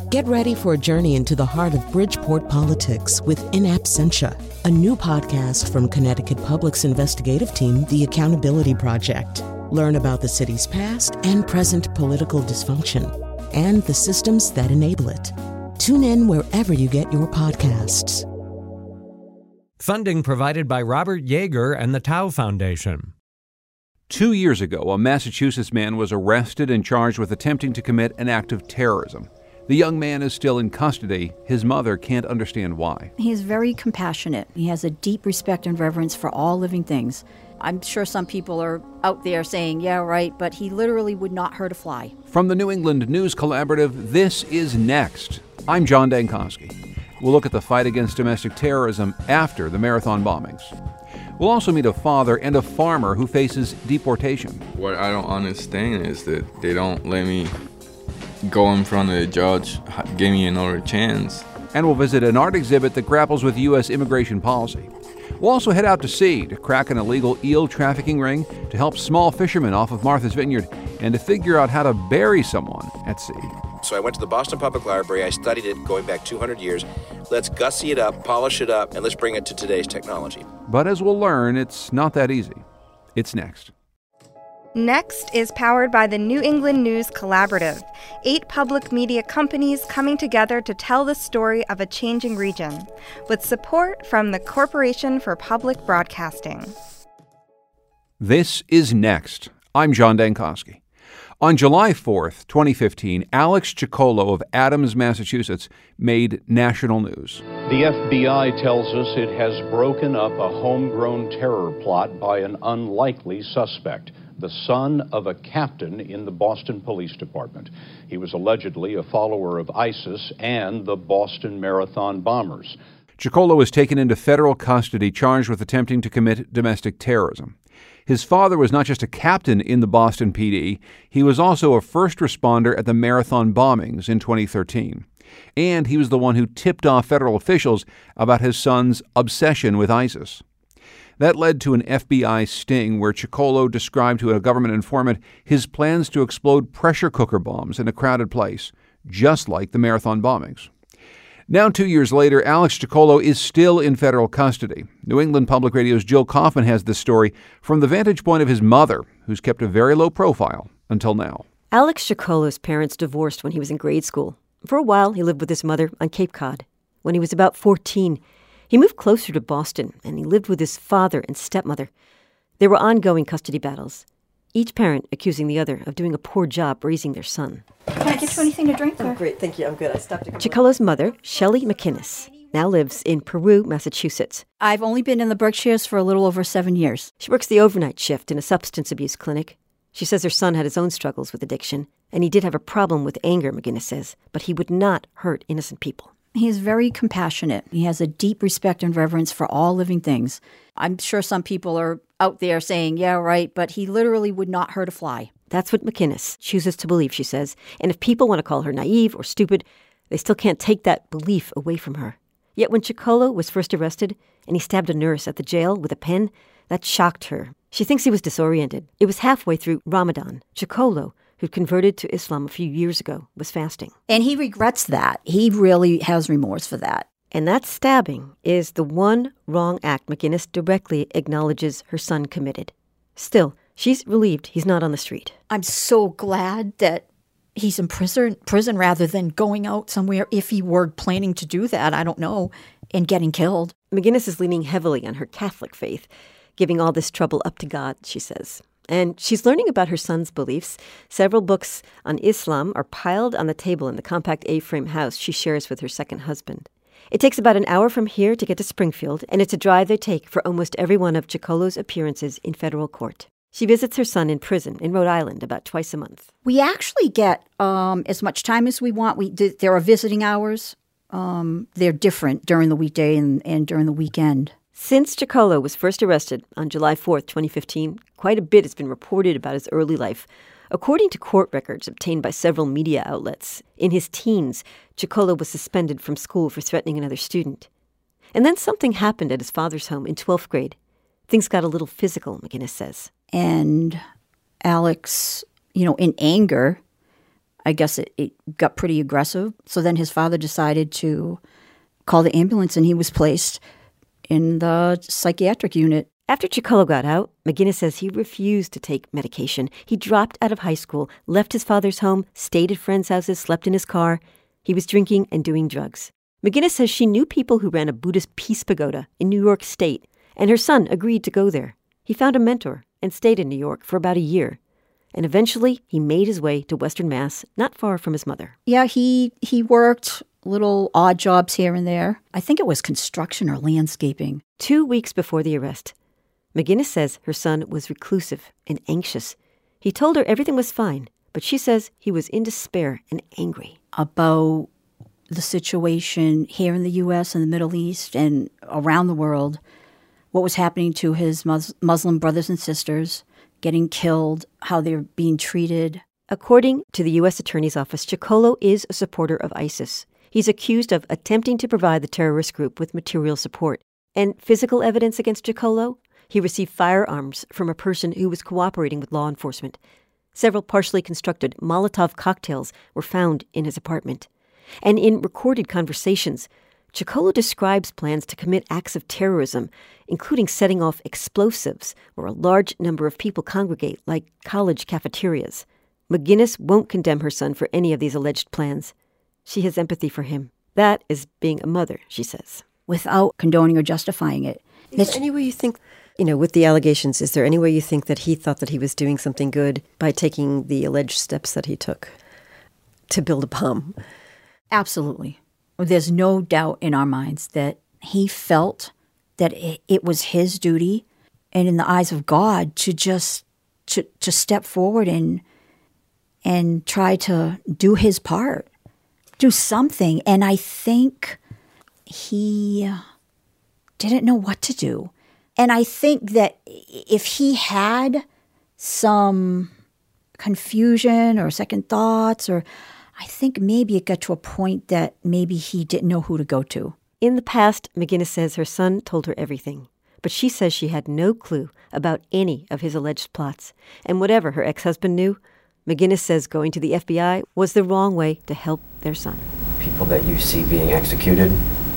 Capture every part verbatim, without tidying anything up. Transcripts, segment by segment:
Get ready for a journey into the heart of Bridgeport politics with In Absentia, a new podcast from Connecticut Public's investigative team, The Accountability Project. Learn about the city's past and present political dysfunction and the systems that enable it. Tune in wherever you get your podcasts. Funding provided by Robert Yeager and the Tao Foundation. Two years ago, a Massachusetts man was arrested and charged with attempting to commit an act of terrorism. The young man is still in custody. His mother can't understand why. He is very compassionate. He has a deep respect and reverence for all living things. I'm sure some people are out there saying, yeah, right, but he literally would not hurt a fly. From the New England News Collaborative, this is Next. I'm John Dankosky. We'll look at the fight against domestic terrorism after the Marathon bombings. We'll also meet a father and a farmer who faces deportation. What I don't understand is that they don't let me go in front of the judge, give me another chance. And we'll visit an art exhibit that grapples with U S immigration policy. We'll also head out to sea to crack an illegal eel trafficking ring, to help small fishermen off of Martha's Vineyard, and to figure out how to bury someone at sea. So I went to the Boston Public Library. I studied it going back two hundred years. Let's gussy it up, polish it up, and let's bring it to today's technology. But as we'll learn, it's not that easy. It's next. Next is powered by the New England News Collaborative, eight public media companies coming together to tell the story of a changing region, with support from the Corporation for Public Broadcasting. This is Next. I'm John Dankosky. On July fourth, twenty fifteen, Alex Ciccolo of Adams, Massachusetts, made national news. The F B I tells us it has broken up a homegrown terror plot by an unlikely suspect, the son of a captain in the Boston Police Department. He was allegedly a follower of ISIS and the Boston Marathon bombers. Ciccolo was taken into federal custody, charged with attempting to commit domestic terrorism. His father was not just a captain in the Boston P D, he was also a first responder at the Marathon bombings in twenty thirteen. And he was the one who tipped off federal officials about his son's obsession with ISIS. That led to an F B I sting where Ciccolo described to a government informant his plans to explode pressure cooker bombs in a crowded place, just like the Marathon bombings. Now, two years later, Alex Ciccolo is still in federal custody. New England Public Radio's Jill Kaufman has this story from the vantage point of his mother, who's kept a very low profile until now. Alex Ciccolo's parents divorced when he was in grade school. For a while, he lived with his mother on Cape Cod. When he was about fourteen, he moved closer to Boston, and he lived with his father and stepmother. There were ongoing custody battles, each parent accusing the other of doing a poor job raising their son. Can I get you anything to drink there? Oh, great, thank you. I'm good. I stopped to Ciccolo's mother, Shelley McInnes, now lives in Peru, Massachusetts. I've only been in the Berkshires for a little over seven years. She works the overnight shift in a substance abuse clinic. She says her son had his own struggles with addiction, and he did have a problem with anger, McInnes says, but he would not hurt innocent people. He is very compassionate. He has a deep respect and reverence for all living things. I'm sure some people are out there saying, yeah, right, but he literally would not hurt a fly. That's what McInnes chooses to believe, she says. And if people want to call her naive or stupid, they still can't take that belief away from her. Yet when Ciccolo was first arrested and he stabbed a nurse at the jail with a pen, that shocked her. She thinks he was disoriented. It was halfway through Ramadan. Ciccolo, who'd converted to Islam a few years ago, was fasting. And he regrets that. He really has remorse for that. And that stabbing is the one wrong act McInnes directly acknowledges her son committed. Still, she's relieved he's not on the street. I'm so glad that he's in prison, prison rather than going out somewhere, if he were planning to do that, I don't know, and getting killed. McInnes is leaning heavily on her Catholic faith, giving all this trouble up to God, she says. And she's learning about her son's beliefs. Several books on Islam are piled on the table in the compact A-frame house she shares with her second husband. It takes about an hour from here to get to Springfield, and it's a drive they take for almost every one of Ciccolo's appearances in federal court. She visits her son in prison in Rhode Island about twice a month. We actually get um, as much time as we want. We There are visiting hours. Um, they're different during the weekday and, and during the weekend. Since Ciccolo was first arrested on July fourth, twenty fifteen, quite a bit has been reported about his early life. According to court records obtained by several media outlets, in his teens, Ciccolo was suspended from school for threatening another student. And then something happened at his father's home in twelfth grade. Things got a little physical, McInnes says. And Alex, you know, in anger, I guess it, it got pretty aggressive. So then his father decided to call the ambulance, and he was placed in the psychiatric unit. After Chicolo got out, McGinnis says he refused to take medication. He dropped out of high school, left his father's home, stayed at friends' houses, slept in his car. He was drinking and doing drugs. McGinnis says she knew people who ran a Buddhist peace pagoda in New York State, and her son agreed to go there. He found a mentor and stayed in New York for about a year. And eventually, he made his way to Western Mass, not far from his mother. Yeah, he he worked little odd jobs here and there. I think it was construction or landscaping. Two weeks before the arrest, McGinnis says her son was reclusive and anxious. He told her everything was fine, but she says he was in despair and angry. About the situation here in the U S and the Middle East and around the world, what was happening to his mus- Muslim brothers and sisters, getting killed, how they're being treated. According to the U S Attorney's Office, Chicolo is a supporter of ISIS. He's accused of attempting to provide the terrorist group with material support. And physical evidence against Chicolo? He received firearms from a person who was cooperating with law enforcement. Several partially constructed Molotov cocktails were found in his apartment. And in recorded conversations, Chicolo describes plans to commit acts of terrorism, including setting off explosives where a large number of people congregate, like college cafeterias. McGinnis won't condemn her son for any of these alleged plans. She has empathy for him. That is being a mother, she says. Without condoning or justifying it. Is there any way you think, you know, with the allegations, is there any way you think that he thought that he was doing something good by taking the alleged steps that he took to build a bomb? Absolutely. There's no doubt in our minds that he felt that it was his duty and in the eyes of God to just to, to step forward and and try to do his part, do something. And I think he didn't know what to do. And I think that if he had some confusion or second thoughts, or I think maybe it got to a point that maybe he didn't know who to go to. In the past, McGinnis says her son told her everything, but she says she had no clue about any of his alleged plots. And whatever her ex-husband knew, McGinnis says going to the F B I was the wrong way to help their son. People that you see being executed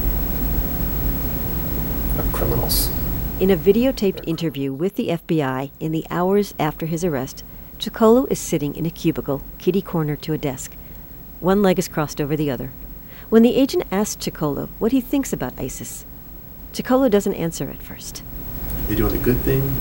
are criminals. In a videotaped interview with the F B I in the hours after his arrest, Chicolo is sitting in a cubicle, kitty-corner to a desk. One leg is crossed over the other. When the agent asks Chicolo what he thinks about ISIS, Chicolo doesn't answer at first. They doing a good thing?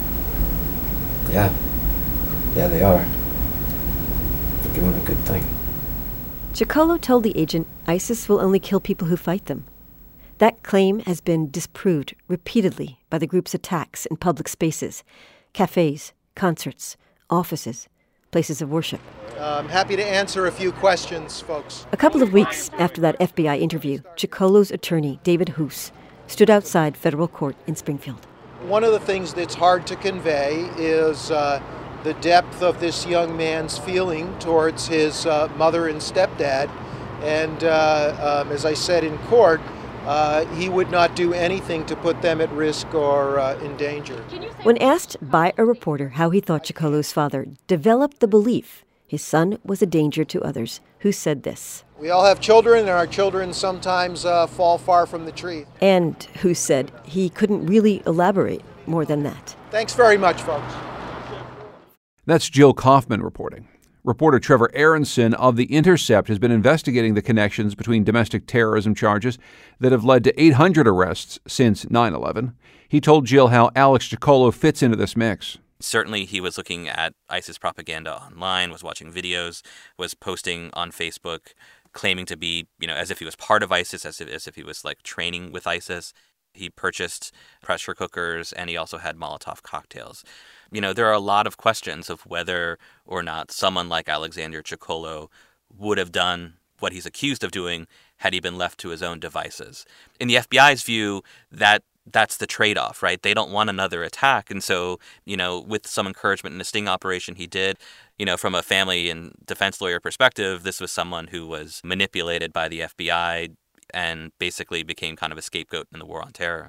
Yeah. Yeah, they are. They're doing a good thing. Chicolo told the agent ISIS will only kill people who fight them. That claim has been disproved repeatedly by the group's attacks in public spaces, cafes, concerts, offices, places of worship. I'm happy to answer a few questions, folks. A couple of weeks after that F B I interview, Chicolo's attorney, David Hoos, stood outside federal court in Springfield. One of the things that's hard to convey is uh, the depth of this young man's feeling towards his uh, mother and stepdad. And uh, um, as I said in court, uh, he would not do anything to put them at risk or uh, in danger. When asked by a reporter how he thought Chicolo's father developed the belief his son was a danger to others, Hoos said this. We all have children, and our children sometimes uh, fall far from the tree. And Hoos said he couldn't really elaborate more than that. Thanks very much, folks. That's Jill Kaufman reporting. Reporter Trevor Aronson of The Intercept has been investigating the connections between domestic terrorism charges that have led to eight hundred arrests since nine eleven. He told Jill how Alex Chicolo fits into this mix. Certainly, he was looking at ISIS propaganda online, was watching videos, was posting on Facebook, claiming to be, you know, as if he was part of ISIS, as if, as if he was, like, training with ISIS. He purchased pressure cookers, and he also had Molotov cocktails. You know, there are a lot of questions of whether or not someone like Alexander Chicolo would have done what he's accused of doing had he been left to his own devices. In the F B I's view, that that's the trade-off, right? They don't want another attack. And so, you know, with some encouragement in the sting operation he did, you know, from a family and defense lawyer perspective, this was someone who was manipulated by the F B I and basically became kind of a scapegoat in the war on terror.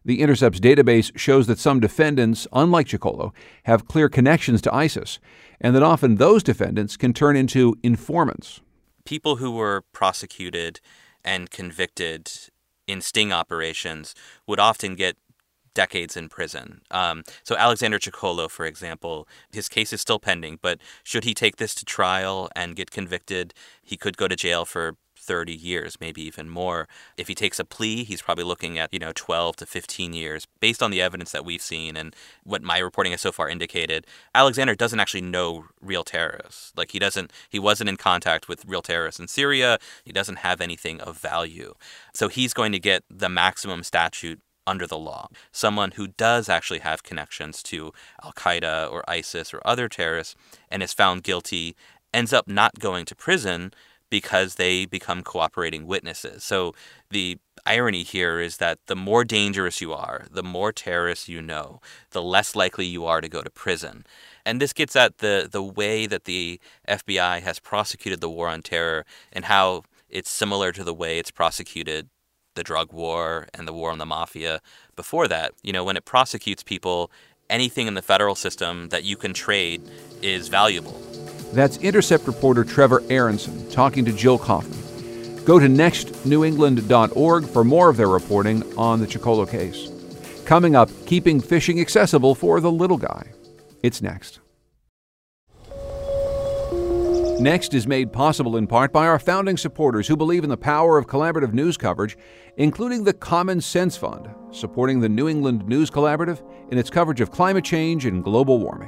The Intercept's database shows that some defendants, unlike Chikolo, have clear connections to ISIS, and that often those defendants can turn into informants. People who were prosecuted and convicted in sting operations would often get decades in prison. Um, so Alexander Chikolo, for example, his case is still pending, but should he take this to trial and get convicted, he could go to jail for thirty years, maybe even more. If he takes a plea, he's probably looking at, you know, twelve to fifteen years. Based on the evidence that we've seen and what my reporting has so far indicated, Alexander doesn't actually know real terrorists. Like, he doesn't, he wasn't in contact with real terrorists in Syria. He doesn't have anything of value. So he's going to get the maximum statute under the law. Someone who does actually have connections to Al-Qaeda or ISIS or other terrorists and is found guilty ends up not going to prison because they become cooperating witnesses. So the irony here is that the more dangerous you are, the more terrorists you know, the less likely you are to go to prison. And this gets at the, the way that the F B I has prosecuted the war on terror and how it's similar to the way it's prosecuted the drug war and the war on the mafia before that. You know, when it prosecutes people, anything in the federal system that you can trade is valuable. That's Intercept reporter Trevor Aronson talking to Jill Kaufman. Go to next new england dot org for more of their reporting on the Chikolo case. Coming up, keeping fishing accessible for the little guy. It's next. Next is made possible in part by our founding supporters who believe in the power of collaborative news coverage, including the Common Sense Fund, supporting the New England News Collaborative in its coverage of climate change and global warming.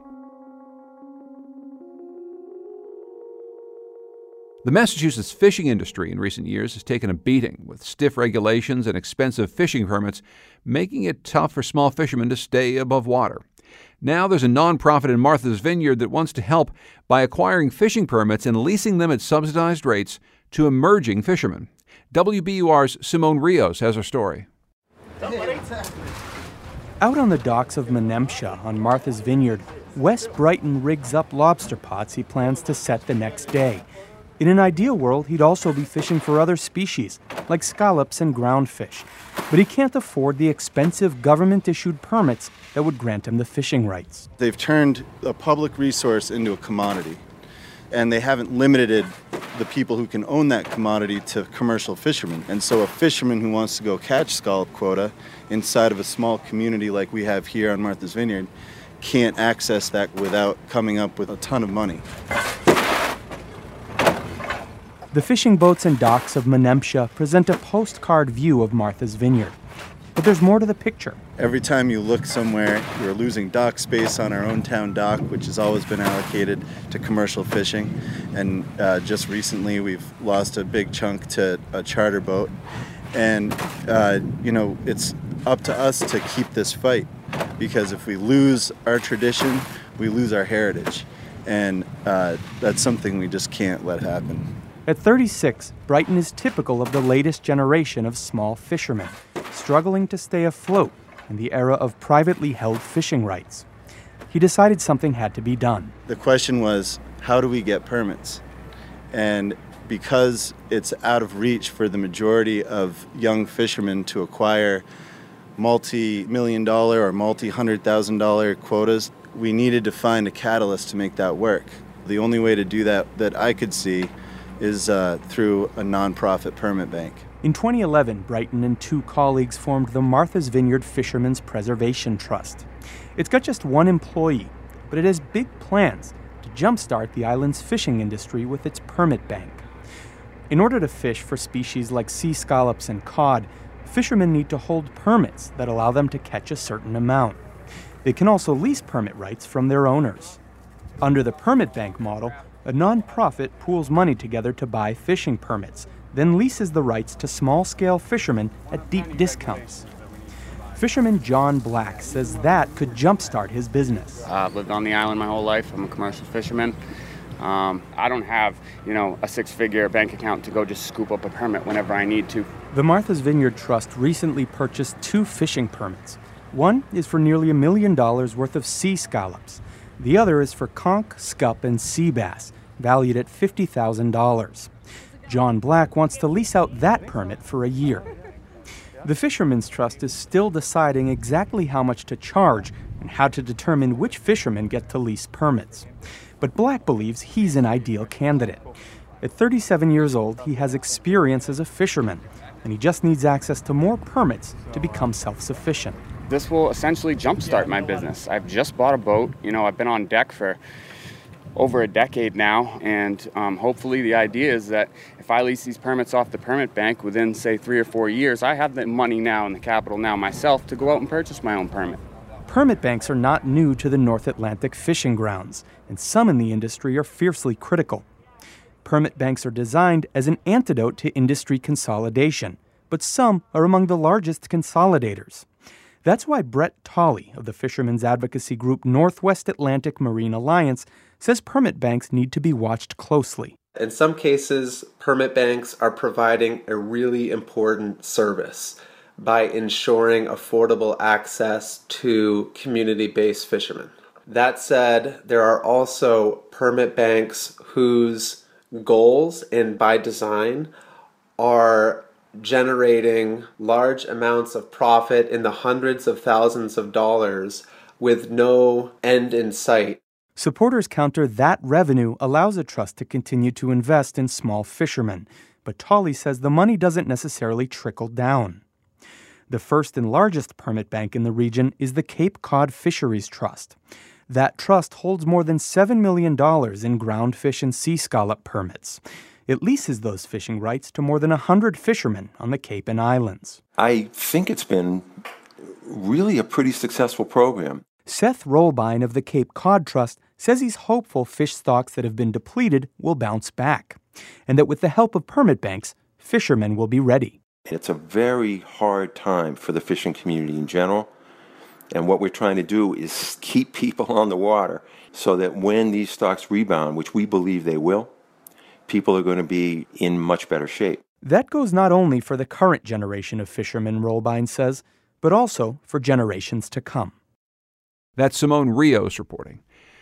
The Massachusetts fishing industry in recent years has taken a beating, with stiff regulations and expensive fishing permits making it tough for small fishermen to stay above water. Now there's a nonprofit in Martha's Vineyard that wants to help by acquiring fishing permits and leasing them at subsidized rates to emerging fishermen. W B U R's Simone Rios has her story. Out on the docks of Menemsha on Martha's Vineyard, Wes Brighton rigs up lobster pots he plans to set the next day. In an ideal world, he'd also be fishing for other species, like scallops and groundfish. But he can't afford the expensive government-issued permits that would grant him the fishing rights. They've turned a public resource into a commodity, and they haven't limited the people who can own that commodity to commercial fishermen. And so a fisherman who wants to go catch scallop quota inside of a small community like we have here on Martha's Vineyard can't access that without coming up with a ton of money. The fishing boats and docks of Menemsha present a postcard view of Martha's Vineyard. But there's more to the picture. Every time you look somewhere, we're losing dock space on our own town dock, which has always been allocated to commercial fishing. And uh, just recently, we've lost a big chunk to a charter boat. And, uh, you know, it's up to us to keep this fight. Because if we lose our tradition, we lose our heritage. And uh, that's something we just can't let happen. At thirty-six, Brighton is typical of the latest generation of small fishermen, struggling to stay afloat in the era of privately held fishing rights. He decided something had to be done. The question was, how do we get permits? And because it's out of reach for the majority of young fishermen to acquire multi-million dollar or multi-hundred thousand dollar quotas, we needed to find a catalyst to make that work. The only way to do that that I could see is uh, through a nonprofit permit bank. In twenty eleven, Brighton and two colleagues formed the Martha's Vineyard Fishermen's Preservation Trust. It's got just one employee, but it has big plans to jumpstart the island's fishing industry with its permit bank. In order to fish for species like sea scallops and cod, fishermen need to hold permits that allow them to catch a certain amount. They can also lease permit rights from their owners. Under the permit bank model, a nonprofit pools money together to buy fishing permits, then leases the rights to small-scale fishermen at deep discounts. Fisherman John Black says that could jumpstart his business. Uh, I've lived on the island my whole life. I'm a commercial fisherman. Um, I don't have, you know, a six-figure bank account to go just scoop up a permit whenever I need to. The Martha's Vineyard Trust recently purchased two fishing permits. One is for nearly a million dollars worth of sea scallops. The other is for conch, scup, and sea bass, valued at fifty thousand dollars. John Black wants to lease out that permit for a year. The Fishermen's Trust is still deciding exactly how much to charge and how to determine which fishermen get to lease permits. But Black believes he's an ideal candidate. At thirty-seven years old, he has experience as a fisherman, and he just needs access to more permits to become self-sufficient. This will essentially jumpstart my business. I've just bought a boat. You know, I've been on deck for over a decade now, and um, hopefully the idea is that if I lease these permits off the permit bank within, say, three or four years, I have the money now and the capital now myself to go out and purchase my own permit. Permit banks are not new to the North Atlantic fishing grounds, and some in the industry are fiercely critical. Permit banks are designed as an antidote to industry consolidation, but some are among the largest consolidators. That's why Brett Tolley of the fishermen's advocacy group Northwest Atlantic Marine Alliance says permit banks need to be watched closely. In some cases, permit banks are providing a really important service by ensuring affordable access to community-based fishermen. That said, there are also permit banks whose goals, and by design, are generating large amounts of profit in the hundreds of thousands of dollars with no end in sight. Supporters counter that revenue allows a trust to continue to invest in small fishermen, but Tolley says the money doesn't necessarily trickle down. The first and largest permit bank in the region is the Cape Cod Fisheries Trust. That trust holds more than seven million dollars in ground fish and sea scallop permits. It leases those fishing rights to more than one hundred fishermen on the Cape and Islands. I think it's been really a pretty successful program. Seth Rolbein of the Cape Cod Trust says he's hopeful fish stocks that have been depleted will bounce back, and that with the help of permit banks, fishermen will be ready. It's a very hard time for the fishing community in general, and what we're trying to do is keep people on the water so that when these stocks rebound, which we believe they will, people are going to be in much better shape. That goes not only for the current generation of fishermen, Rolbein says, but also for generations to come. That's Simone Rios reporting.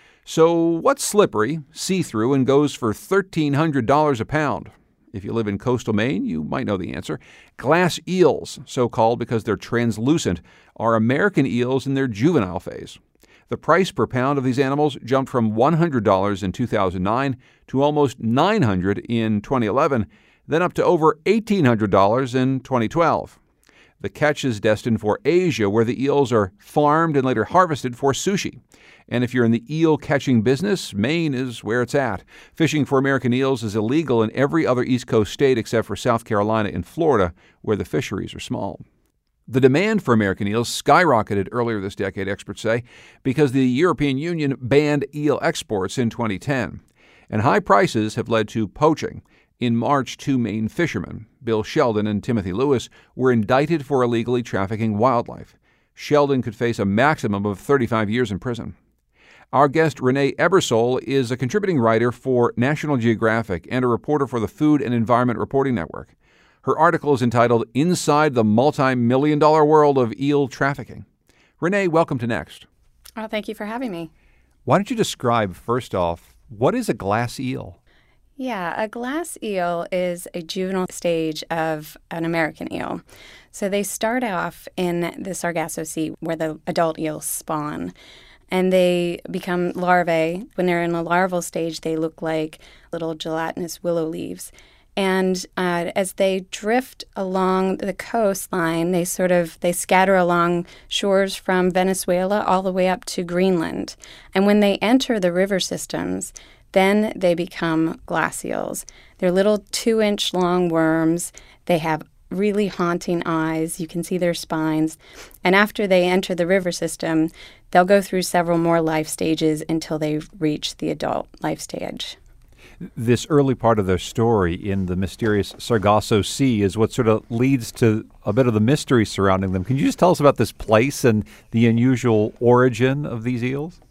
So what's slippery, see-through, and goes for thirteen hundred dollars a pound? If you live in coastal Maine, you might know the answer. Glass eels, so called because they're translucent, are American eels in their juvenile phase. The price per pound of these animals jumped from one hundred dollars in two thousand nine to almost nine hundred dollars in twenty eleven, then up to over eighteen hundred dollars in twenty twelve. The catch is destined for Asia, where the eels are farmed and later harvested for sushi. And if you're in the eel-catching business, Maine is where it's at. Fishing for American eels is illegal in every other East Coast state except for South Carolina and Florida, where the fisheries are small. The demand for American eels skyrocketed earlier this decade, experts say, because the European Union banned eel exports in twenty ten. And high prices have led to poaching. In March, two Maine fishermen, Bill Sheldon and Timothy Lewis, were indicted for illegally trafficking wildlife. Sheldon could face a maximum of thirty-five years in prison. Our guest, Renee Ebersole, is a contributing writer for National Geographic and a reporter for the Food and Environment Reporting Network. Her article is entitled Inside the Multi-Million Dollar World of Eel Trafficking. Renee, welcome to Next. Oh, thank you for having me. Why don't you describe, first off, what is a glass eel? Yeah, a glass eel is a juvenile stage of an American eel. So they start off in the Sargasso Sea where the adult eels spawn, and they become larvae. When they're in a larval stage, they look like little gelatinous willow leaves. And uh, as they drift along the coastline, they sort of, they scatter along shores from Venezuela all the way up to Greenland. And when they enter the river systems, then they become glass eels. They're little two-inch long worms. They have really haunting eyes. You can see their spines. And after they enter the river system, they'll go through several more life stages until they reach the adult life stage. This early part of their story in the mysterious Sargasso Sea is what sort of leads to a bit of the mystery surrounding them. Can you just tell us about this place and the unusual origin of these eels?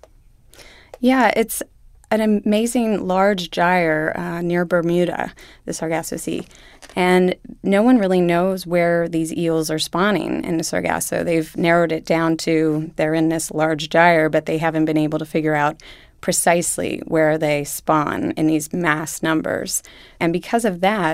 Yeah, it's an amazing large gyre uh, near Bermuda, the Sargasso Sea. And no one really knows where these eels are spawning in the Sargasso. They've narrowed it down to they're in this large gyre, but they haven't been able to figure out precisely where they spawn in these mass numbers. And because of that,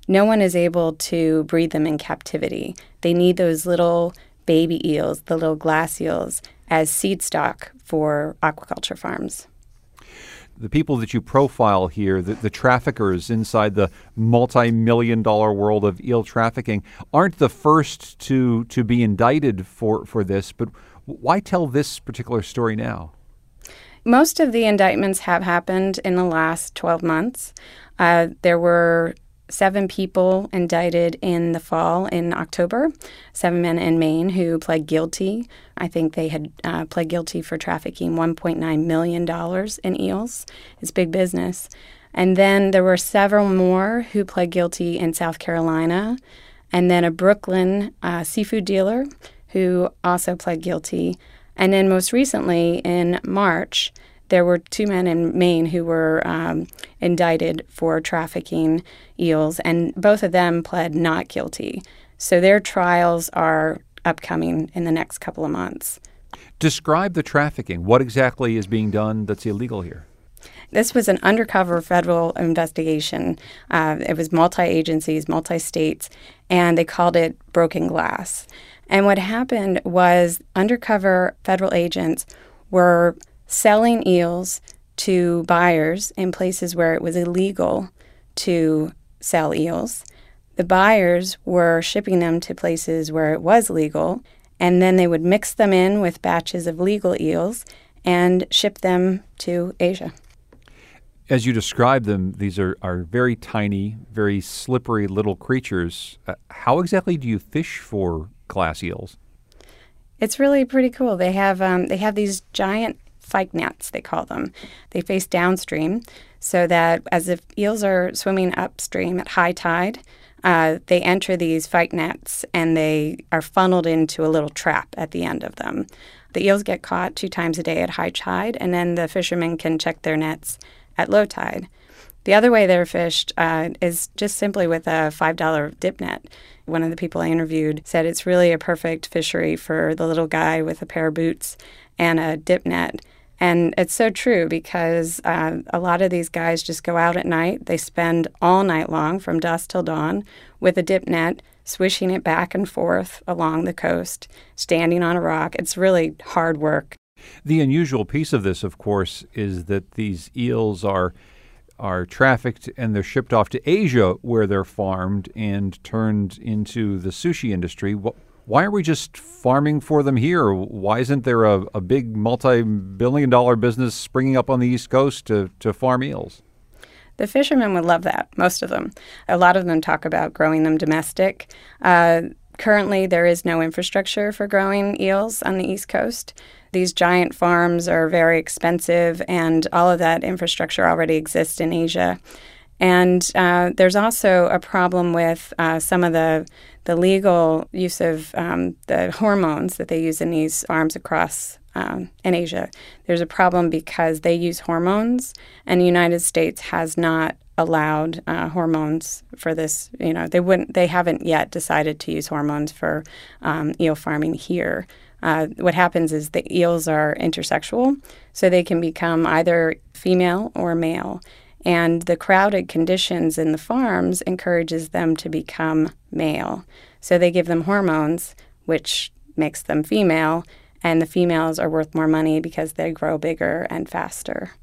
no one is able to breed them in captivity. They need those little baby eels, the little glass eels, as seed stock for aquaculture farms. The people that you profile here, the, the traffickers inside the multi-million dollar world of eel trafficking, aren't the first to to be indicted for, for this, but why tell this particular story now? Most of the indictments have happened in the last twelve months. Uh, there were seven people indicted in the fall in October, seven men in Maine who pled guilty. I think they had uh, pled guilty for trafficking one point nine million dollars in eels. It's big business. And then there were several more who pled guilty in South Carolina, and then a Brooklyn uh, seafood dealer who also pled guilty. And then most recently in March, there were two men in Maine who were um, indicted for trafficking eels, and both of them pled not guilty. So their trials are upcoming in the next couple of months. Describe the trafficking. What exactly is being done that's illegal here? This was an undercover federal investigation. Uh, it was multi-agencies, multi-states, and they called it broken glass. And what happened was undercover federal agents were selling eels to buyers in places where it was illegal to sell eels. The buyers were shipping them to places where it was legal, and then they would mix them in with batches of legal eels and ship them to Asia. As you describe them, these are, are very tiny, very slippery little creatures. Uh, how exactly do you fish for glass eels? It's really pretty cool. They have um, they have these giant fyke nets, they call them. They face downstream so that as if eels are swimming upstream at high tide, uh, they enter these fyke nets and they are funneled into a little trap at the end of them. The eels get caught two times a day at high tide, and then the fishermen can check their nets at low tide. The other way they're fished uh, is just simply with a five dollar dip net. One of the people I interviewed said it's really a perfect fishery for the little guy with a pair of boots and a dip net. And it's so true because uh, a lot of these guys just go out at night. They spend all night long from dusk till dawn with a dip net, swishing it back and forth along the coast, standing on a rock. It's really hard work. The unusual piece of this, of course, is that these eels are are trafficked and they're shipped off to Asia where they're farmed and turned into the sushi industry. Why are we just farming for them here? Why isn't there a, a big multi-billion dollar business springing up on the East Coast to, to farm eels? The fishermen would love that, most of them. A lot of them talk about growing them domestic. Uh, currently, there is no infrastructure for growing eels on the East Coast. These giant farms are very expensive, and all of that infrastructure already exists in Asia. And uh, there's also a problem with uh, some of the the legal use of um, the hormones that they use in these farms across um, in Asia. There's a problem because they use hormones, and the United States has not allowed uh, hormones for this. You know, they wouldn't. They haven't yet decided to use hormones for um, eel farming here. Uh, what happens is the eels are intersexual, so they can become either female or male. And the crowded conditions in the farms encourages them to become male. So they give them hormones, which makes them female, and the females are worth more money because they grow bigger and faster.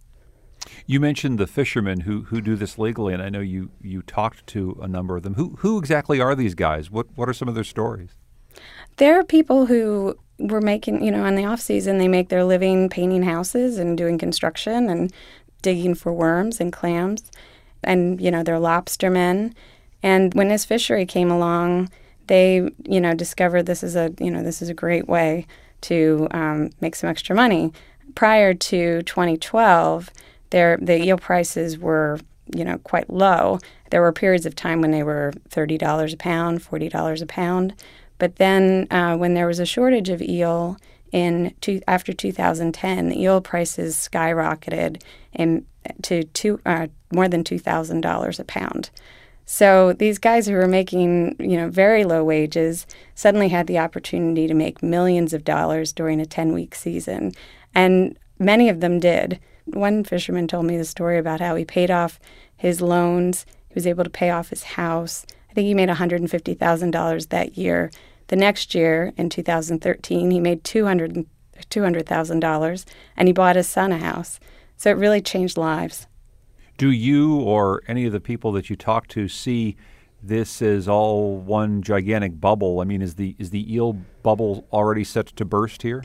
You mentioned the fishermen who, who do this legally, and I know you, you talked to a number of them. Who who exactly are these guys? What what are some of their stories? There are people who were making, you know, in the off season, they make their living painting houses and doing construction and digging for worms and clams. And, you know, they're lobstermen. And when this fishery came along, they, you know, discovered this is a, you know, this is a great way to um, make some extra money. Prior to twenty twelve, their the eel prices were, you know, quite low. There were periods of time when they were thirty dollars a pound, forty dollars a pound. But then uh, when there was a shortage of eel in two, after two thousand ten, the eel prices skyrocketed in, to two, uh, more than two thousand dollars a pound. So these guys who were making, you know, very low wages suddenly had the opportunity to make millions of dollars during a ten-week season. And many of them did. One fisherman told me the story about how he paid off his loans He was able to pay off his house. I think he made one hundred fifty thousand dollars that year. The next year, in two thousand thirteen, he made two hundred thousand dollars, and he bought his son a house. So it really changed lives. Do you or any of the people that you talk to see this as all one gigantic bubble? I mean, is the is the eel bubble already set to burst here?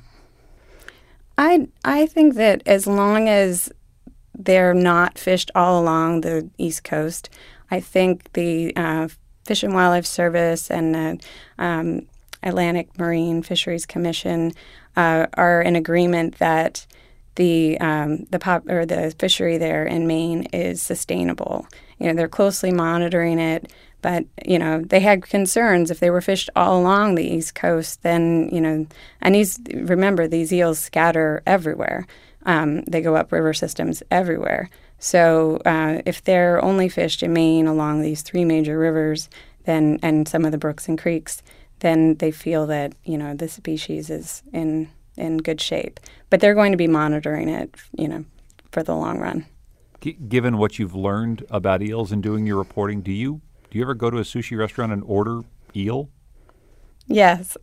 I I think that as long as they're not fished all along the East Coast, I think the uh, Fish and Wildlife Service and the um, Atlantic Marine Fisheries Commission uh, are in agreement that the um, the pop or the fishery there in Maine is sustainable. You know, they're closely monitoring it, but you know they had concerns if they were fished all along the East Coast. Then you know, and these remember these eels scatter everywhere. Um, they go up river systems everywhere. So uh, if they're only fished in Maine along these three major rivers, then and some of the brooks and creeks, then they feel that you know the species is in in good shape. But they're going to be monitoring it, you know, for the long run. G- given what you've learned about eels and doing your reporting, do you do you ever go to a sushi restaurant and order eel? Yes.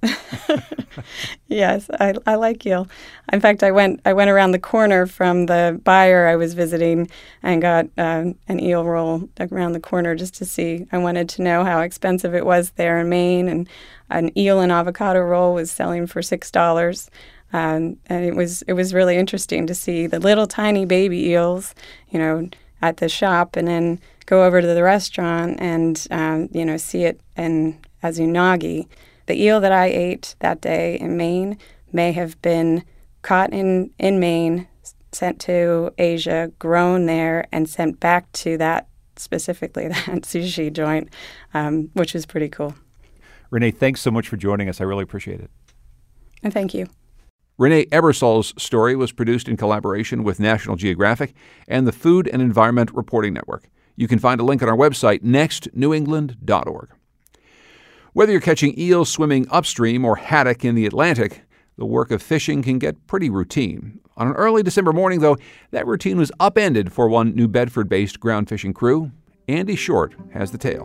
Yes, I, I like eel. In fact, I went I went around the corner from the buyer I was visiting and got uh, an eel roll around the corner just to see. I wanted to know how expensive it was there in Maine, and an eel and avocado roll was selling for six dollars. Um, and it was it was really interesting to see the little tiny baby eels, you know, at the shop, and then go over to the restaurant and um, you know see it in as unagi. The eel that I ate that day in Maine may have been caught in, in Maine, sent to Asia, grown there, and sent back to that, specifically that sushi joint, um, which is pretty cool. Renee, thanks so much for joining us. I really appreciate it. And thank you. Renee Ebersol's story was produced in collaboration with National Geographic and the Food and Environment Reporting Network. You can find a link on our website, next new england dot org. Whether you're catching eels swimming upstream or haddock in the Atlantic, the work of fishing can get pretty routine. On an early December morning, though, that routine was upended for one New Bedford-based ground fishing crew. Andy Short has the tale.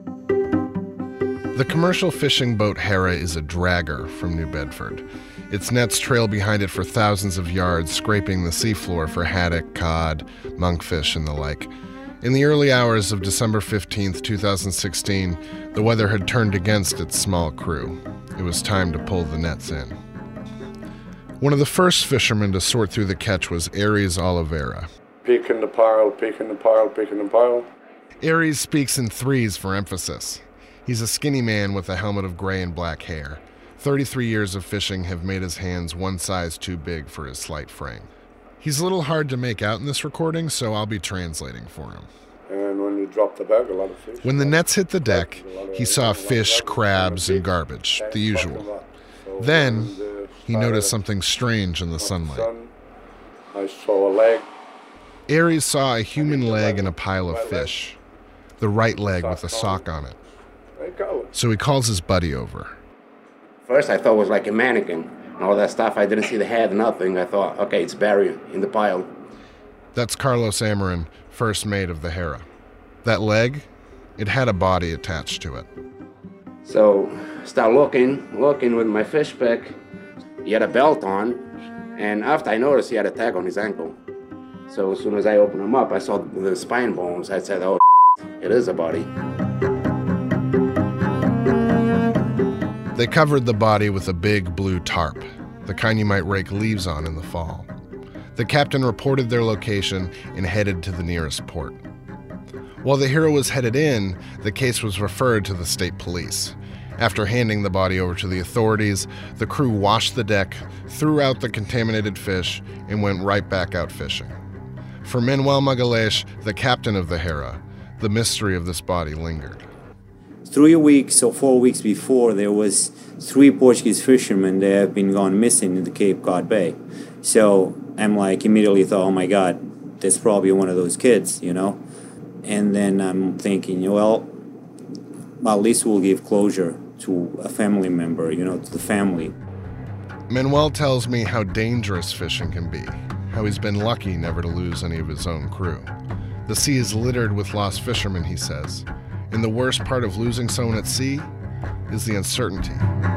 The commercial fishing boat Hera is a dragger from New Bedford. Its nets trail behind it for thousands of yards, scraping the seafloor for haddock, cod, monkfish, and the like. In the early hours of December fifteenth, twenty sixteen, the weather had turned against its small crew. It was time to pull the nets in. One of the first fishermen to sort through the catch was Aries Oliveira. Picking the pile, picking the pile, picking the pile. Aries speaks in threes for emphasis. He's a skinny man with a helmet of gray and black hair. thirty-three years of fishing have made his hands one size too big for his slight frame. He's a little hard to make out in this recording, so I'll be translating for him. And when you drop the bag, a lot of fish. When the nets hit the deck, he saw fish, crabs, and garbage, the usual. Then, he noticed something strange in the sunlight. I saw a leg. Aries saw a human leg in a pile of fish, the right leg with a sock on it. So he calls his buddy over. First, I thought it was like a mannequin. And all that stuff, I didn't see the head, nothing. I thought, okay, it's buried in the pile. That's Carlos Amarin, first mate of the Hera. That leg, it had a body attached to it. So, start looking, looking with my fish pick. He had a belt on, and after I noticed he had a tag on his ankle. So as soon as I opened him up, I saw the spine bones. I said, oh, it is a body. They covered the body with a big blue tarp, the kind you might rake leaves on in the fall. The captain reported their location and headed to the nearest port. While the Hera was headed in, the case was referred to the state police. After handing the body over to the authorities, the crew washed the deck, threw out the contaminated fish, and went right back out fishing. For Manuel Magalhães, the captain of the Hera, the mystery of this body lingered. Three weeks or four weeks before, there was three Portuguese fishermen that have been gone missing in the Cape Cod Bay. So I'm like, immediately thought, oh my God, that's probably one of those kids, you know? And then I'm thinking, well, at least we'll give closure to a family member, you know, to the family. Manuel tells me how dangerous fishing can be, how he's been lucky never to lose any of his own crew. The sea is littered with lost fishermen, he says. And the worst part of losing someone at sea is the uncertainty.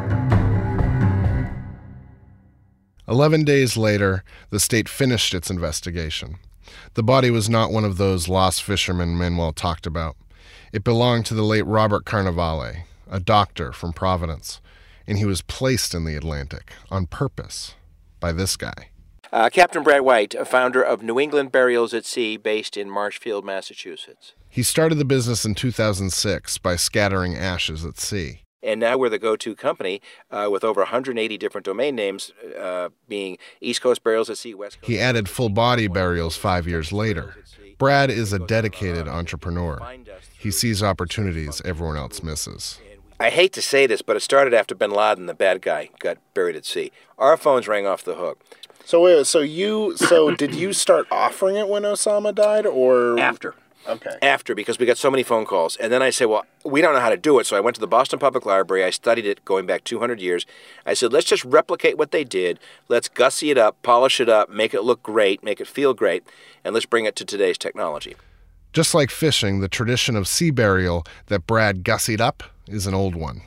Eleven days later, the state finished its investigation. The body was not one of those lost fishermen Manuel talked about. It belonged to the late Robert Carnevale, a doctor from Providence, and he was placed in the Atlantic on purpose by this guy. Uh, Captain Brad White, a founder of New England Burials at Sea, based in Marshfield, Massachusetts. He started the business in two thousand six by scattering ashes at sea. And now we're the go-to company uh, with over one hundred eighty different domain names, uh, being East Coast Burials at Sea, West Coast. He added full-body burials five years later. Brad is a dedicated entrepreneur. He sees opportunities everyone else misses. I hate to say this, but it started after bin Laden, the bad guy, got buried at sea. Our phones rang off the hook. So wait, so you, so did you start offering it when Osama died, or after? Okay. After, because we got so many phone calls. And then I said, well, we don't know how to do it. So I went to the Boston Public Library. I studied it going back two hundred years. I said, let's just replicate what they did. Let's gussy it up, polish it up, make it look great, make it feel great, and let's bring it to today's technology. Just like fishing, the tradition of sea burial that Brad gussied up is an old one.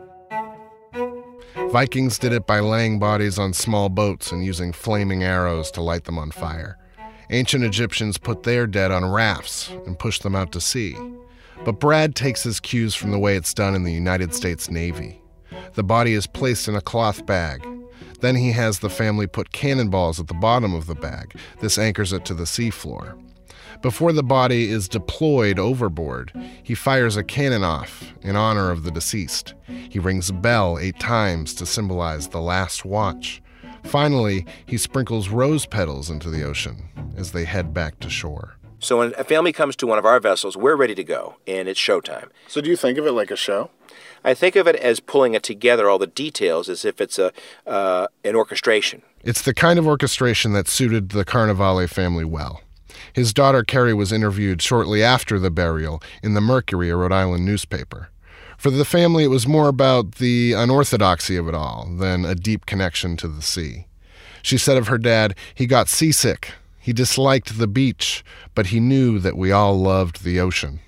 Vikings did it by laying bodies on small boats and using flaming arrows to light them on fire. Ancient Egyptians put their dead on rafts and pushed them out to sea. But Brad takes his cues from the way it's done in the United States Navy. The body is placed in a cloth bag. Then he has the family put cannonballs at the bottom of the bag. This anchors it to the seafloor. Before the body is deployed overboard, he fires a cannon off in honor of the deceased. He rings a bell eight times to symbolize the last watch. Finally, he sprinkles rose petals into the ocean as they head back to shore. So when a family comes to one of our vessels, we're ready to go, and it's showtime. So do you think of it like a show? I think of it as pulling it together, all the details, as if it's a uh, an orchestration. It's the kind of orchestration that suited the Carnevale family well. His daughter Carrie was interviewed shortly after the burial in the Mercury, a Rhode Island newspaper. For the family, it was more about the unorthodoxy of it all than a deep connection to the sea. She said of her dad, he got seasick. He disliked the beach, but he knew that we all loved the ocean.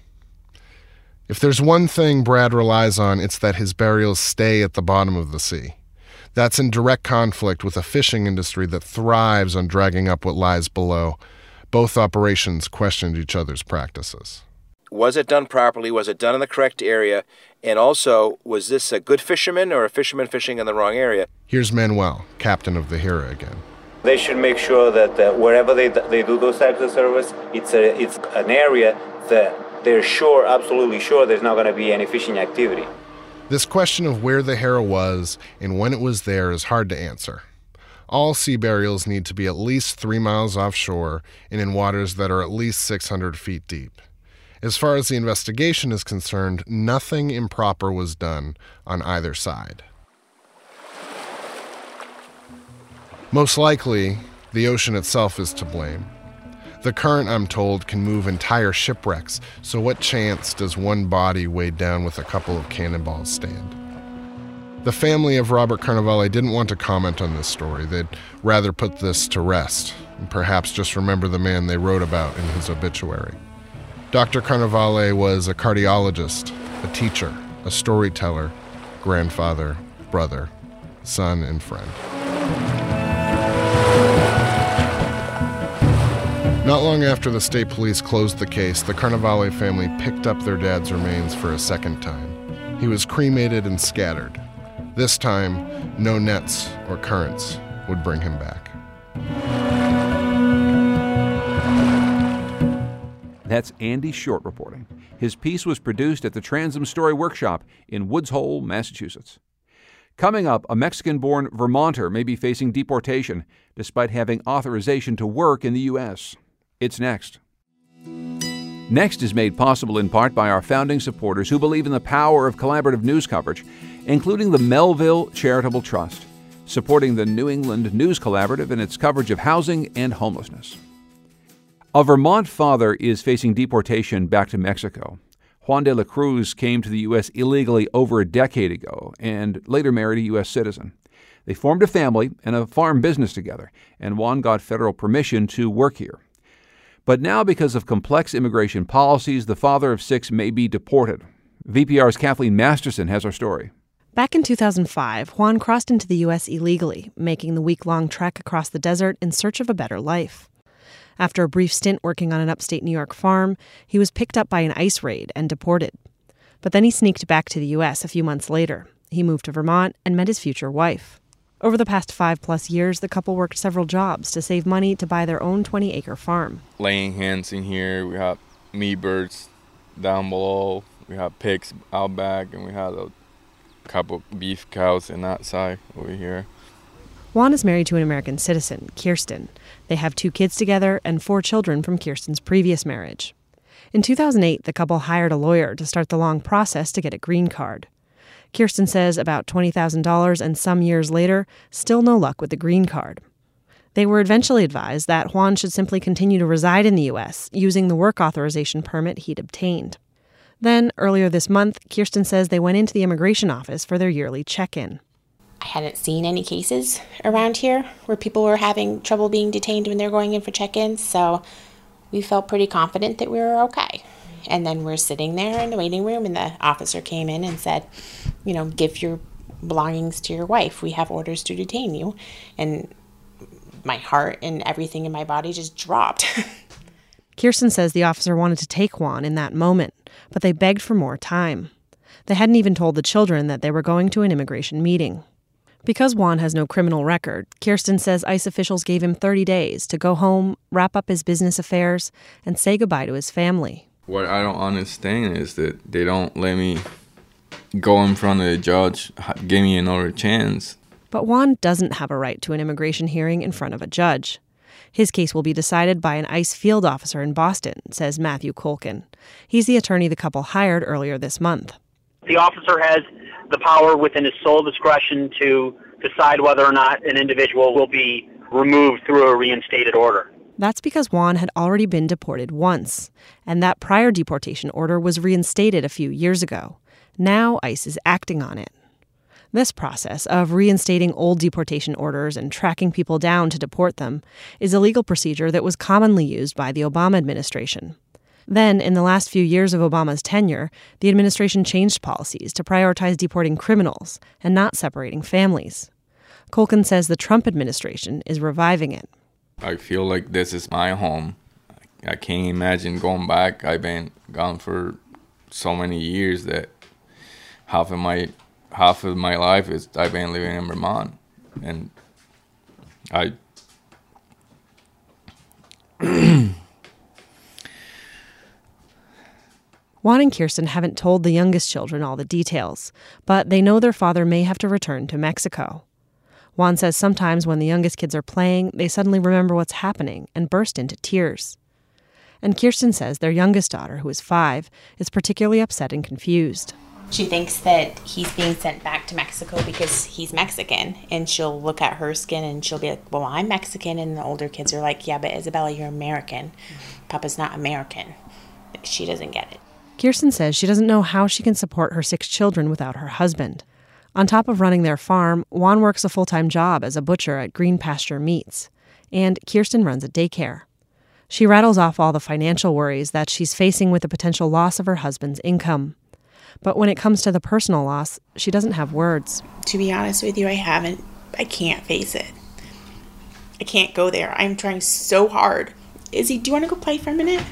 If there's one thing Brad relies on, it's that his burials stay at the bottom of the sea. That's in direct conflict with a fishing industry that thrives on dragging up what lies below. Both operations questioned each other's practices. Was it done properly? Was it done in the correct area? And also, was this a good fisherman or a fisherman fishing in the wrong area? Here's Manuel, captain of the Hera again. They should make sure that uh, wherever they they do those types of service, it's a, it's an area that they're sure, absolutely sure, there's not going to be any fishing activity. This question of where the Hera was and when it was there is hard to answer. All sea burials need to be at least three miles offshore and in waters that are at least six hundred feet deep. As far as the investigation is concerned, nothing improper was done on either side. Most likely, the ocean itself is to blame. The current, I'm told, can move entire shipwrecks, so what chance does one body weighed down with a couple of cannonballs stand? The family of Robert Carnevale didn't want to comment on this story. They'd rather put this to rest, and perhaps just remember the man they wrote about in his obituary. Doctor Carnevale was a cardiologist, a teacher, a storyteller, grandfather, brother, son, and friend. Not long after the state police closed the case, the Carnevale family picked up their dad's remains for a second time. He was cremated and scattered. This time, no nets or currents would bring him back. That's Andy Short reporting. His piece was produced at the Transom Story Workshop in Woods Hole, Massachusetts. Coming up, a Mexican-born Vermonter may be facing deportation despite having authorization to work in the U S It's next. Next is made possible in part by our founding supporters who believe in the power of collaborative news coverage, including the Melville Charitable Trust, supporting the New England News Collaborative in its coverage of housing and homelessness. A Vermont father is facing deportation back to Mexico. Juan de la Cruz came to the U S illegally over a decade ago and later married a U S citizen. They formed a family and a farm business together, and Juan got federal permission to work here. But now, because of complex immigration policies, the father of six may be deported. V P R's Kathleen Masterson has our story. Back in two thousand five, Juan crossed into the U S illegally, making the week-long trek across the desert in search of a better life. After a brief stint working on an upstate New York farm, he was picked up by an ICE raid and deported. But then he sneaked back to the U S a few months later. He moved to Vermont and met his future wife. Over the past five-plus years, the couple worked several jobs to save money to buy their own twenty-acre farm. Laying hens in here, we have meat birds down below, we have pigs out back, and we have a couple beef cows in that side over here. Juan is married to an American citizen, Kirsten. They have two kids together and four children from Kirsten's previous marriage. In two thousand eight, the couple hired a lawyer to start the long process to get a green card. Kirsten says about twenty thousand dollars, and some years later, still no luck with the green card. They were eventually advised that Juan should simply continue to reside in the U S using the work authorization permit he'd obtained. Then, earlier this month, Kirsten says they went into the immigration office for their yearly check-in. I hadn't seen any cases around here where people were having trouble being detained when they're going in for check-ins, so we felt pretty confident that we were okay. And then we're sitting there in the waiting room, and the officer came in and said, you know, give your belongings to your wife. We have orders to detain you. And my heart and everything in my body just dropped. Kirsten says the officer wanted to take Juan in that moment, but they begged for more time. They hadn't even told the children that they were going to an immigration meeting. Because Juan has no criminal record, Kirsten says ICE officials gave him thirty days to go home, wrap up his business affairs, and say goodbye to his family. What I don't understand is that they don't let me go in front of the judge, give me another chance. But Juan doesn't have a right to an immigration hearing in front of a judge. His case will be decided by an ICE field officer in Boston, says Matthew Colkin. He's the attorney the couple hired earlier this month. The officer has the power within his sole discretion to decide whether or not an individual will be removed through a reinstated order. That's because Juan had already been deported once, and that prior deportation order was reinstated a few years ago. Now ICE is acting on it. This process of reinstating old deportation orders and tracking people down to deport them is a legal procedure that was commonly used by the Obama administration. Then, in the last few years of Obama's tenure, the administration changed policies to prioritize deporting criminals and not separating families. Colkin says the Trump administration is reviving it. I feel like this is my home. I can't imagine going back. I've been gone for so many years that half of my half of my life is I've been living in Vermont, and I. Juan and Kirsten haven't told the youngest children all the details, but they know their father may have to return to Mexico. Juan says sometimes when the youngest kids are playing, they suddenly remember what's happening and burst into tears. And Kirsten says their youngest daughter, who is five, is particularly upset and confused. She thinks that he's being sent back to Mexico because he's Mexican, and she'll look at her skin and she'll be like, well, I'm Mexican, and the older kids are like, yeah, but Isabella, you're American. Papa's not American. Like, she doesn't get it. Kirsten says she doesn't know how she can support her six children without her husband. On top of running their farm, Juan works a full-time job as a butcher at Green Pasture Meats, and Kirsten runs a daycare. She rattles off all the financial worries that she's facing with the potential loss of her husband's income. But when it comes to the personal loss, she doesn't have words. To be honest with you, I haven't. I can't face it. I can't go there. I'm trying so hard. Izzy, do you want to go play for a minute?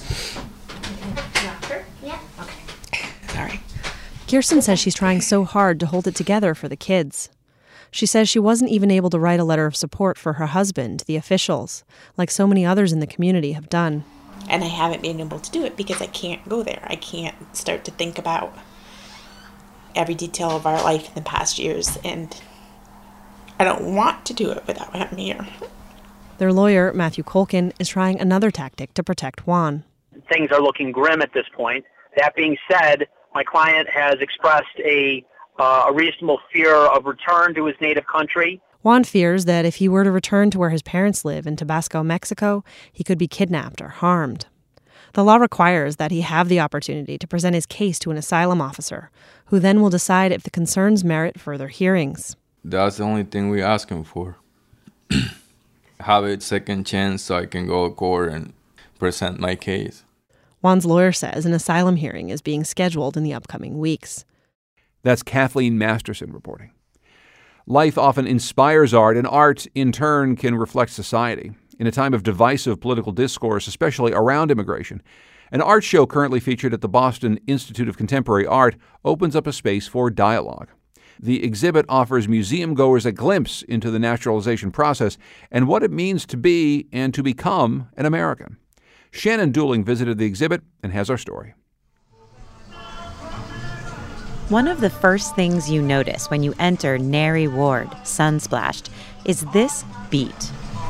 Yeah. Okay. Sorry. Kirsten says she's trying so hard to hold it together for the kids. She says she wasn't even able to write a letter of support for her husband to the officials, like so many others in the community have done. And I haven't been able to do it because I can't go there. I can't start to think about every detail of our life in the past years, and I don't want to do it without him here. Their lawyer, Matthew Colkin, is trying another tactic to protect Juan. Things are looking grim at this point. That being said, my client has expressed a, uh, a reasonable fear of return to his native country. Juan fears that if he were to return to where his parents live in Tabasco, Mexico, he could be kidnapped or harmed. The law requires that he have the opportunity to present his case to an asylum officer, who then will decide if the concerns merit further hearings. That's the only thing we're asking for. Have a second chance so I can go to court and present my case. Juan's lawyer says an asylum hearing is being scheduled in the upcoming weeks. That's Kathleen Masterson reporting. Life often inspires art, and art, in turn, can reflect society. In a time of divisive political discourse, especially around immigration, an art show currently featured at the Boston Institute of Contemporary Art opens up a space for dialogue. The exhibit offers museum-goers a glimpse into the naturalization process and what it means to be and to become an American. Shannon Dooling visited the exhibit and has our story. One of the first things you notice when you enter Neri Ward, Sunsplashed, is this beat.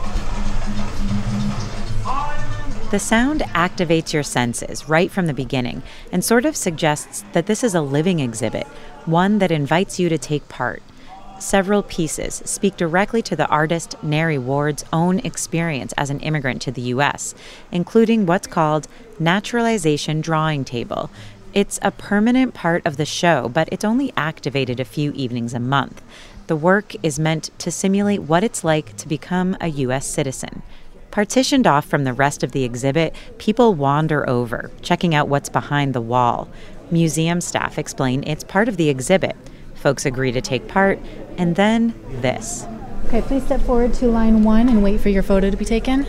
The sound activates your senses right from the beginning and sort of suggests that this is a living exhibit, one that invites you to take part. Several pieces speak directly to the artist Neri Ward's own experience as an immigrant to the U S, including what's called Naturalization Drawing Table. It's a permanent part of the show, but it's only activated a few evenings a month. The work is meant to simulate what it's like to become a U S citizen. Partitioned off from the rest of the exhibit, people wander over, checking out what's behind the wall. Museum staff explain it's part of the exhibit. Folks agree to take part, and then this. Okay, please step forward to line one and wait for your photo to be taken.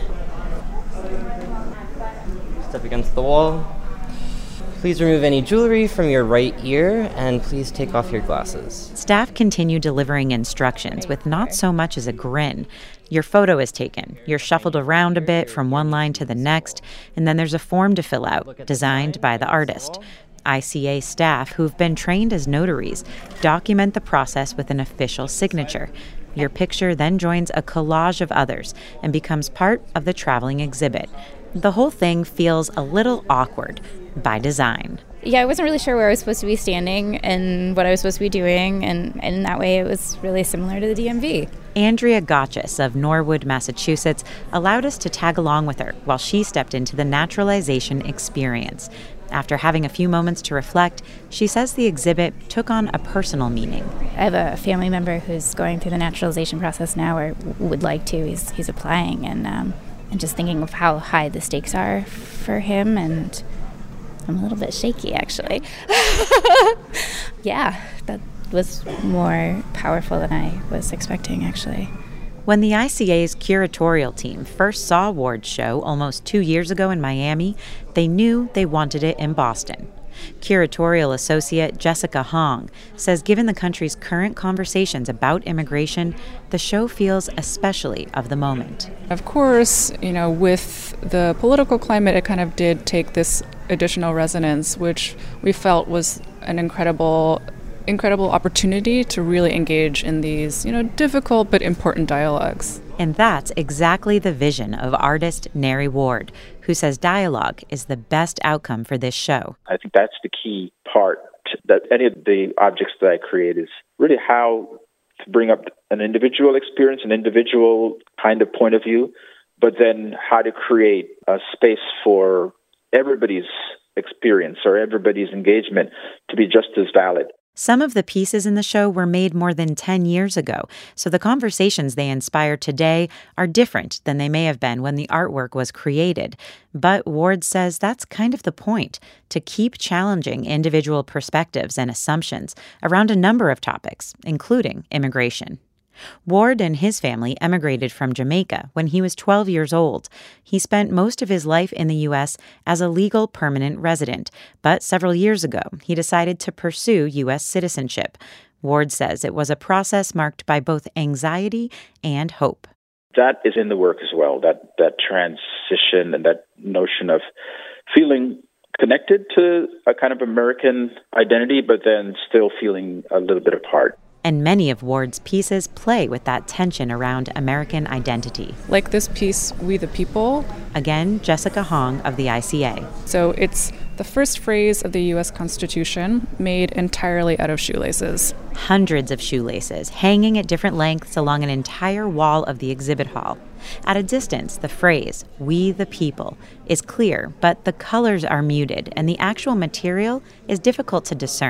Step against the wall. Please remove any jewelry from your right ear, and please take off your glasses. Staff continue delivering instructions with not so much as a grin. Your photo is taken. You're shuffled around a bit from one line to the next, and then there's a form to fill out, designed by the artist. I C A staff, who've been trained as notaries, document the process with an official signature. Your picture then joins a collage of others and becomes part of the traveling exhibit. The whole thing feels a little awkward by design. Yeah, I wasn't really sure where I was supposed to be standing and what I was supposed to be doing, and, and in that way it was really similar to the D M V. Andrea Gotchis of Norwood, Massachusetts, allowed us to tag along with her while she stepped into the naturalization experience. After having a few moments to reflect, she says the exhibit took on a personal meaning. I have a family member who's going through the naturalization process now, or would like to. He's, he's applying, and, um, and just thinking of how high the stakes are for him, and I'm a little bit shaky, actually. Yeah, that was more powerful than I was expecting, actually. When the I C A's curatorial team first saw Ward's show almost two years ago in Miami, they knew they wanted it in Boston. Curatorial associate Jessica Hong says given the country's current conversations about immigration, the show feels especially of the moment. Of course, you know, with the political climate, it kind of did take this additional resonance, which we felt was an incredible incredible opportunity to really engage in these, you know, difficult but important dialogues. And that's exactly the vision of artist Neri Ward, who says dialogue is the best outcome for this show. I think that's the key part, that any of the objects that I create is really how to bring up an individual experience, an individual kind of point of view, but then how to create a space for everybody's experience or everybody's engagement to be just as valid. Some of the pieces in the show were made more than ten years ago, so the conversations they inspire today are different than they may have been when the artwork was created. But Ward says that's kind of the point, to keep challenging individual perspectives and assumptions around a number of topics, including immigration. Ward and his family emigrated from Jamaica when he was twelve years old. He spent most of his life in the U S as a legal permanent resident, but several years ago he decided to pursue U S citizenship. Ward says it was a process marked by both anxiety and hope. That is in the work as well, that, that transition and that notion of feeling connected to a kind of American identity, but then still feeling a little bit apart. And many of Ward's pieces play with that tension around American identity. Like this piece, We the People. Again, Jessica Hong of the I C A. So it's the first phrase of the U S Constitution made entirely out of shoelaces. Hundreds of shoelaces hanging at different lengths along an entire wall of the exhibit hall. At a distance, the phrase, We the People, is clear, but the colors are muted and the actual material is difficult to discern.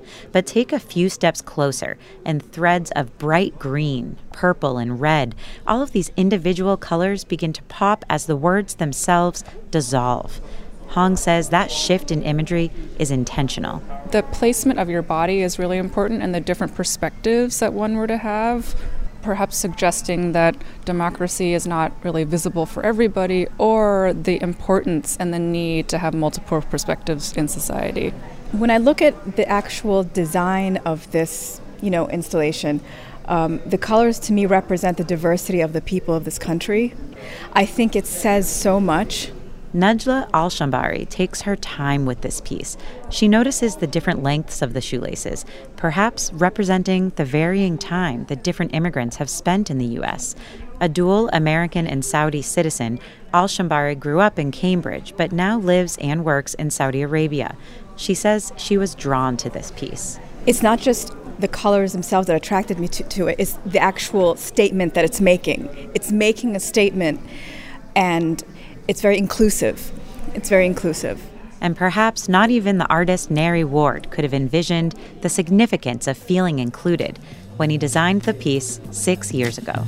But take a few steps closer, and threads of bright green, purple, and red, all of these individual colors begin to pop as the words themselves dissolve. Hong says that shift in imagery is intentional. The placement of your body is really important, and the different perspectives that one were to have, perhaps suggesting that democracy is not really visible for everybody, or the importance and the need to have multiple perspectives in society. When I look at the actual design of this, you know, installation, um, the colors to me represent the diversity of the people of this country. I think it says so much. Najla Al-Shambari takes her time with this piece. She notices the different lengths of the shoelaces, perhaps representing the varying time that different immigrants have spent in the U S. A dual American and Saudi citizen, Al-Shambari grew up in Cambridge, but now lives and works in Saudi Arabia. She says she was drawn to this piece. It's not just the colors themselves that attracted me to, to it, it's the actual statement that it's making. It's making a statement, and it's very inclusive. It's very inclusive. And perhaps not even the artist Neri Ward could have envisioned the significance of feeling included when he designed the piece six years ago.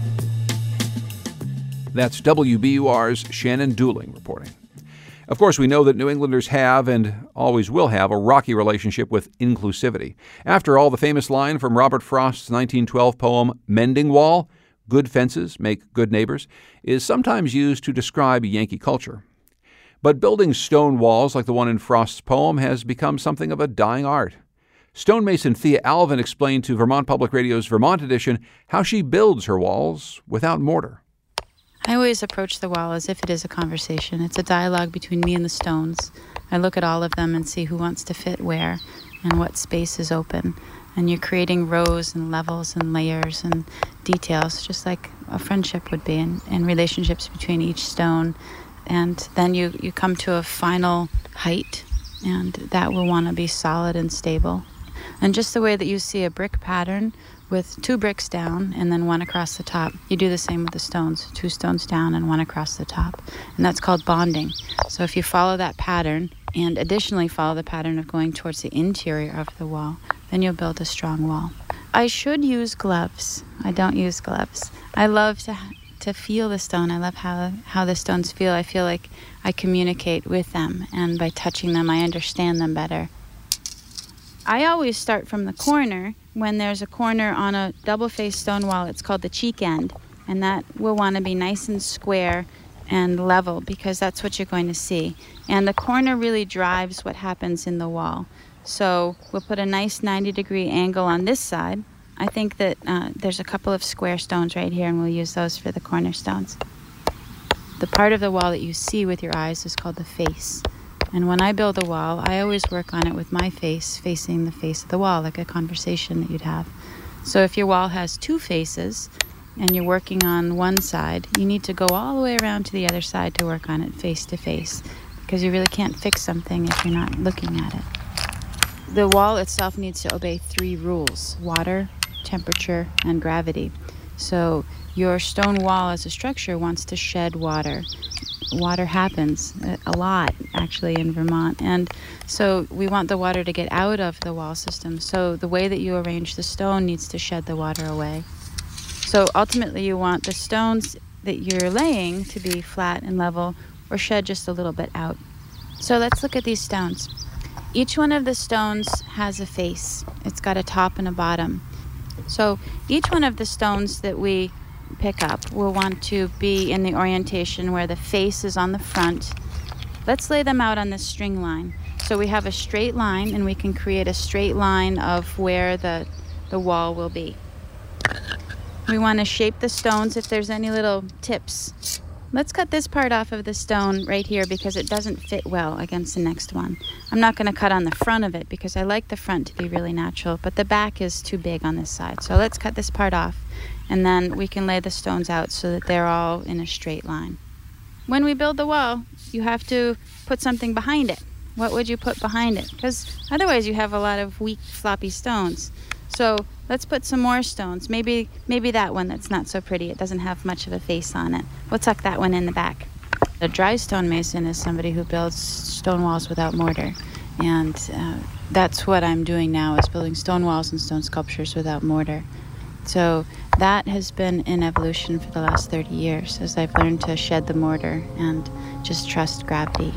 That's W B U R's Shannon Dooling reporting. Of course, we know that New Englanders have and always will have a rocky relationship with inclusivity. After all, the famous line from Robert Frost's nineteen twelve poem, Mending Wall, good fences make good neighbors, is sometimes used to describe Yankee culture. But building stone walls like the one in Frost's poem has become something of a dying art. Stonemason Thea Alvin explained to Vermont Public Radio's Vermont Edition how she builds her walls without mortar. I always approach the wall as if it is a conversation. It's a dialogue between me and the stones. I look at all of them and see who wants to fit where and what space is open. And you're creating rows and levels and layers and details, just like a friendship would be, and, and relationships between each stone. And then you, you come to a final height, and that will want to be solid and stable. And just the way that you see a brick pattern with two bricks down and then one across the top, you do the same with the stones, two stones down and one across the top. And that's called bonding. So if you follow that pattern, and additionally follow the pattern of going towards the interior of the wall, then you'll build a strong wall. I should use gloves. I don't use gloves. I love to to feel the stone. I love how, how the stones feel. I feel like I communicate with them, and by touching them, I understand them better. I always start from the corner. When there's a corner on a double-faced stone wall, it's called the cheek end, and that will want to be nice and square and level, because that's what you're going to see. And the corner really drives what happens in the wall. So we'll put a nice ninety degree angle on this side. I think that uh, there's a couple of square stones right here, and we'll use those for the cornerstones. The part of the wall that you see with your eyes is called the face. And when I build a wall, I always work on it with my face facing the face of the wall, like a conversation that you'd have. So if your wall has two faces, and you're working on one side, you need to go all the way around to the other side to work on it face to face, because you really can't fix something if you're not looking at it. The wall itself needs to obey three rules: water, temperature, and gravity. So your stone wall as a structure wants to shed water. Water happens a lot, actually, in Vermont. And so we want the water to get out of the wall system. So the way that you arrange the stone needs to shed the water away. So ultimately you want the stones that you're laying to be flat and level, or shed just a little bit out. So let's look at these stones. Each one of the stones has a face. It's got a top and a bottom. So each one of the stones that we pick up will want to be in the orientation where the face is on the front. Let's lay them out on this string line. So we have a straight line, and we can create a straight line of where the, the wall will be. We want to shape the stones if there's any little tips. Let's cut this part off of the stone right here because it doesn't fit well against the next one. I'm not going to cut on the front of it because I like the front to be really natural, but the back is too big on this side. So let's cut this part off, and then we can lay the stones out so that they're all in a straight line. When we build the wall, you have to put something behind it. What would you put behind it? Because otherwise you have a lot of weak, floppy stones. So let's put some more stones. Maybe maybe that one that's not so pretty. It doesn't have much of a face on it. We'll tuck that one in the back. A dry stonemason is somebody who builds stone walls without mortar. And uh, that's what I'm doing now, is building stone walls and stone sculptures without mortar. So that has been in evolution for the last thirty years, as I've learned to shed the mortar and just trust gravity.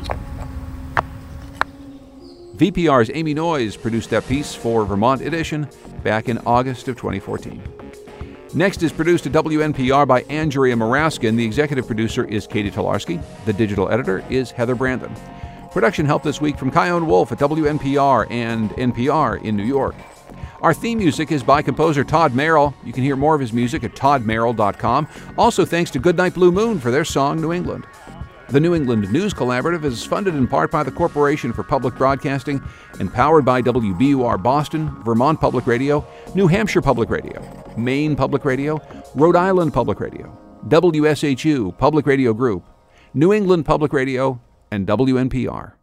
V P R's Amy Noyes produced that piece for Vermont Edition back in August of twenty fourteen. Next is produced at W N P R by Andrea Maraskin. The executive producer is Katie Tolarski. The digital editor is Heather Brandon. Production help this week from Kyone Wolf at W N P R and N P R in New York. Our theme music is by composer Todd Merrill. You can hear more of his music at todd merrill dot com. Also thanks to Goodnight Blue Moon for their song New England. The New England News Collaborative is funded in part by the Corporation for Public Broadcasting and powered by W B U R Boston, Vermont Public Radio, New Hampshire Public Radio, Maine Public Radio, Rhode Island Public Radio, W S H U Public Radio Group, New England Public Radio, and W N P R.